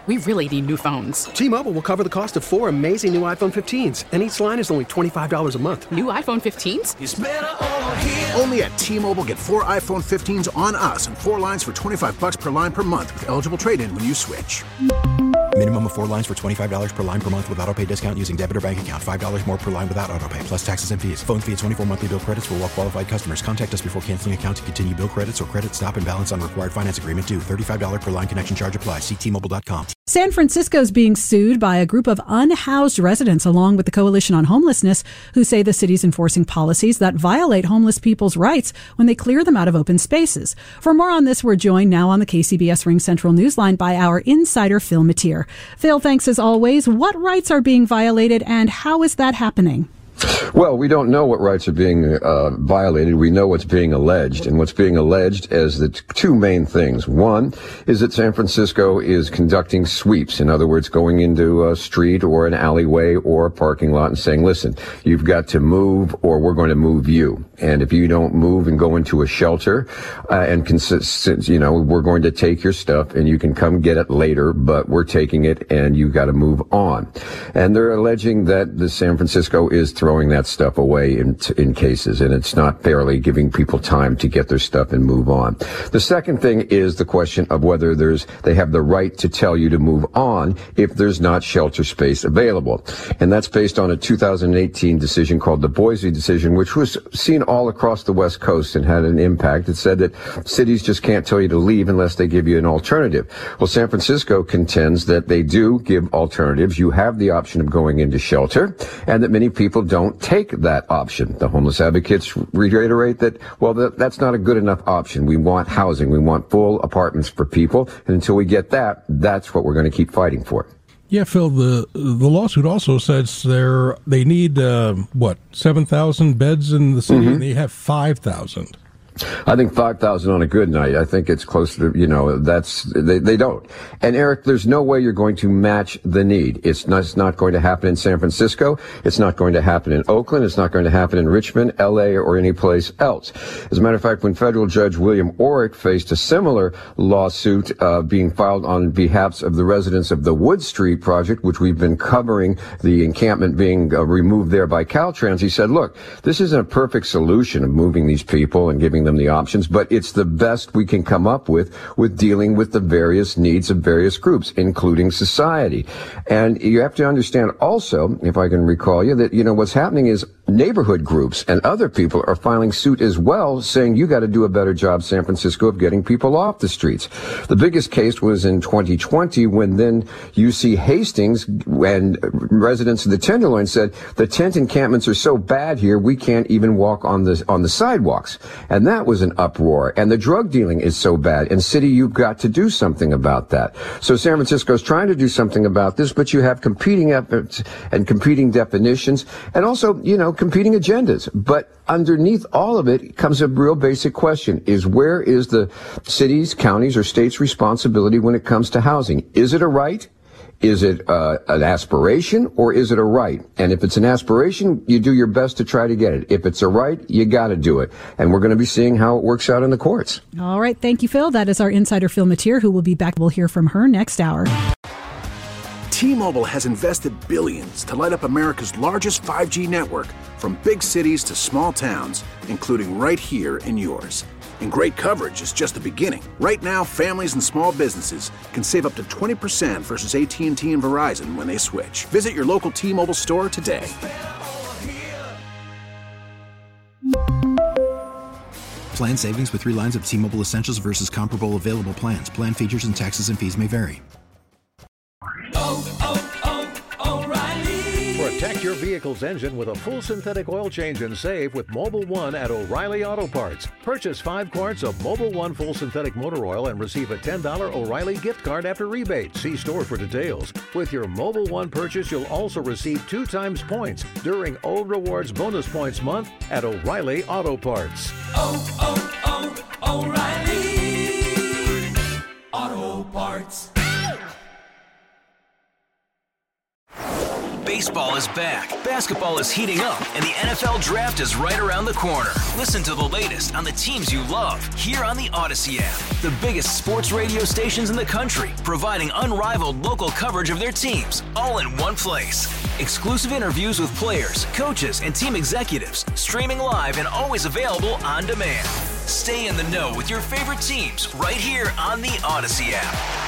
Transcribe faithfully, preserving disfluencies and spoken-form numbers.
We really need new phones. T-Mobile will cover the cost of four amazing new iPhone fifteens, and each line is only twenty-five dollars a month. New iPhone fifteens? It's better over here. Only at T-Mobile, get four iPhone fifteens on us and four lines for twenty-five dollars per line per month with eligible trade-in when you switch. Minimum of four lines for twenty-five dollars per line per month with autopay discount using debit or bank account. five dollars more per line without autopay, plus taxes and fees. Phone fee at twenty-four monthly bill credits for well-qualified customers. Contact us before canceling account to continue bill credits or credit stop and balance on required finance agreement due. thirty-five dollars per line connection charge applies. See T Mobile dot com. San Francisco is being sued by a group of unhoused residents along with the Coalition on Homelessness, who say the city's enforcing policies that violate homeless people's rights when they clear them out of open spaces. For more on this, we're joined now on the K C B S Ring Central Newsline by our insider, Phil Matier. Phil, thanks as always. What rights are being violated and how is that happening? Well, we don't know what rights are being uh, violated. We know what's being alleged. And what's being alleged is the t- two main things. One is that San Francisco is conducting sweeps. In other words, going into a street or an alleyway or a parking lot and saying, listen, you've got to move or we're going to move you. And if you don't move and go into a shelter uh, and consist, you know, we're going to take your stuff and you can come get it later, but we're taking it and you got to move on. And they're alleging that the San Francisco is throwing that stuff away in in cases, and it's not fairly giving people time to get their stuff and move on. The second thing is the question of whether there's they have the right to tell you to move on if there's not shelter space available. And that's based on a two thousand eighteen decision called the Boise decision, which was seen all across the West Coast and had an impact. It said that cities just can't tell you to leave unless they give you an alternative. Well, San Francisco contends that they do give alternatives. You have the option of going into shelter, and that many people don't take that option. The homeless advocates reiterate that, well, that, that's not a good enough option. We want housing. We want full apartments for people. And until we get that, that's what we're going to keep fighting for. Yeah, Phil, the the lawsuit also says they're, they need, uh, what, seven thousand beds in the city, mm-hmm. and they have five thousand. I think five thousand on a good night. I think it's close to, you know, that's, they, they don't. And Eric, there's no way you're going to match the need. It's not, it's not going to happen in San Francisco. It's not going to happen in Oakland. It's not going to happen in Richmond, L A, or any place else. As a matter of fact, when federal judge William Orrick faced a similar lawsuit, uh, being filed on behalf of the residents of the Wood Street project, which we've been covering, the encampment being uh, removed there by Caltrans, he said, look, this isn't a perfect solution of moving these people and giving them the options, but it's the best we can come up with with dealing with the various needs of various groups, including society. And you have to understand also, if I can recall you, that, you know, what's happening is neighborhood groups and other people are filing suit as well, saying you got to do a better job, San Francisco, of getting people off the streets. The biggest case was in twenty twenty when then U C Hastings and residents of the Tenderloin said the tent encampments are so bad here we can't even walk on the on the sidewalks. And that was an uproar. And the drug dealing is so bad. And city, you've got to do something about that. So San Francisco is trying to do something about this, but you have competing efforts and competing definitions and also, you know, competing agendas. But underneath all of it comes a real basic question, is where is the city's, counties, or state's responsibility when it comes to housing? Is it a right? Is it uh, an aspiration, or is it a right? And if it's an aspiration, you do your best to try to get it. If it's a right, you got to do it. And we're going to be seeing how it works out in the courts. All right. Thank you, Phil. That is our insider, Phil Matier, who will be back. We'll hear from her next hour. T-Mobile has invested billions to light up America's largest five G network, from big cities to small towns, including right here in yours. And great coverage is just the beginning. Right now, families and small businesses can save up to twenty percent versus A T and T and Verizon when they switch. Visit your local T-Mobile store today. Plan savings with three lines of T-Mobile Essentials versus comparable available plans. Plan features and taxes and fees may vary. Oh, oh, oh, O'Reilly. Protect your vehicle's engine with a full synthetic oil change and save with Mobil one at O'Reilly Auto Parts. Purchase five quarts of Mobil one full synthetic motor oil and receive a ten dollars O'Reilly gift card after rebate. See store for details. With your Mobil one purchase, you'll also receive two times points during O Rewards Bonus Points Month at O'Reilly Auto Parts. Oh, oh, oh, O'Reilly Auto Parts. Baseball is back, basketball is heating up, and the N F L Draft is right around the corner. Listen to the latest on the teams you love here on the Odyssey app. The biggest sports radio stations in the country, providing unrivaled local coverage of their teams, all in one place. Exclusive interviews with players, coaches, and team executives, streaming live and always available on demand. Stay in the know with your favorite teams right here on the Odyssey app.